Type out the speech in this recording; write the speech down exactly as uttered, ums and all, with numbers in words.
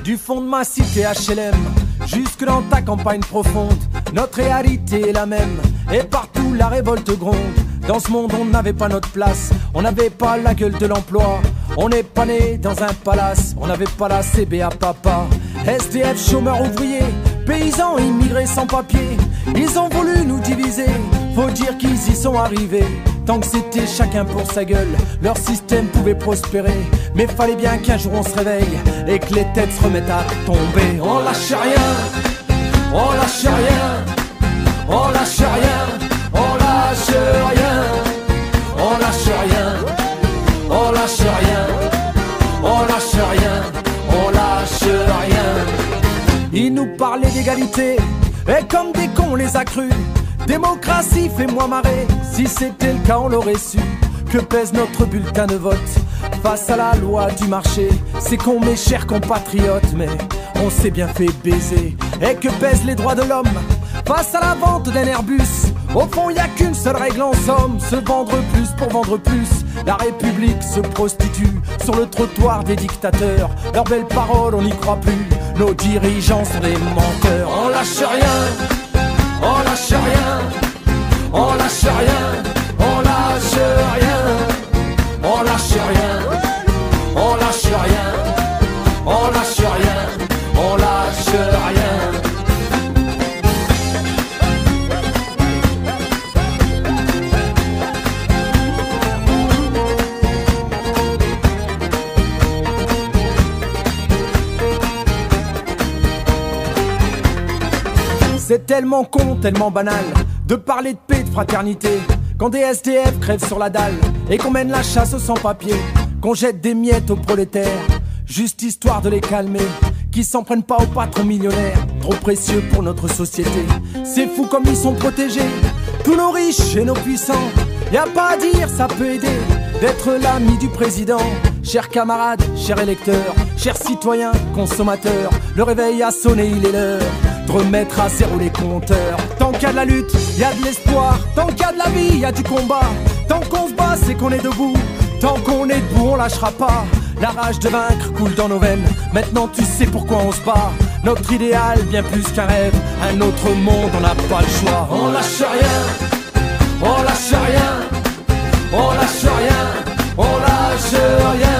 Du fond de ma cité H L M jusque dans ta campagne profonde, notre réalité est la même, et partout la révolte gronde. Dans ce monde on n'avait pas notre place, on n'avait pas la gueule de l'emploi. On n'est pas né dans un palace, on n'avait pas la C B à papa. S D F, chômeurs ouvriers, paysans immigrés sans papier. Ils ont voulu nous diviser, faut dire qu'ils y sont arrivés. Tant que c'était chacun pour sa gueule, leur système pouvait prospérer. Mais fallait bien qu'un jour on se réveille et que les têtes se remettent à tomber. On lâche rien, on lâche rien, on lâche rien, on lâche rien, on lâche rien, on lâche rien, on lâche rien, on lâche rien. Ils nous parlaient d'égalité, et comme des cons on les a crus. Démocratie, fais-moi marrer, si c'était le cas on l'aurait su. Que pèse notre bulletin de vote face à la loi du marché? C'est con mes chers compatriotes, mais on s'est bien fait baiser. Et que pèsent les droits de l'homme face à la vente d'un Airbus? Au fond y a qu'une seule règle en somme, se vendre plus pour vendre plus. La République se prostitue sur le trottoir des dictateurs. Leurs belles paroles on n'y croit plus, nos dirigeants sont des menteurs. On lâche rien, on lâche rien, on lâche rien, on lâche rien, on lâche rien, on lâche rien, on lâche rien, on lâche rien. C'est tellement con, tellement banal de parler de paix, de fraternité, quand des S D F crèvent sur la dalle et qu'on mène la chasse aux sans-papiers, qu'on jette des miettes aux prolétaires, juste histoire de les calmer, qui s'en prennent pas aux patrons millionnaires, trop précieux pour notre société. C'est fou comme ils sont protégés, tous nos riches et nos puissants. Y a pas à dire, ça peut aider d'être l'ami du président. Chers camarades, chers électeurs, chers citoyens, consommateurs, le réveil a sonné, il est l'heure de remettre à zéro les compteurs. Tant qu'il y a de la lutte, il y a de l'espoir. Tant qu'il y a de la vie, il y a du combat. Tant qu'on se bat, c'est qu'on est debout. Tant qu'on est debout, on lâchera pas. La rage de vaincre coule dans nos veines. Maintenant tu sais pourquoi on se bat. Notre idéal, bien plus qu'un rêve. Un autre monde, on n'a pas le choix. On lâche rien, on lâche rien, on lâche rien, on lâche rien.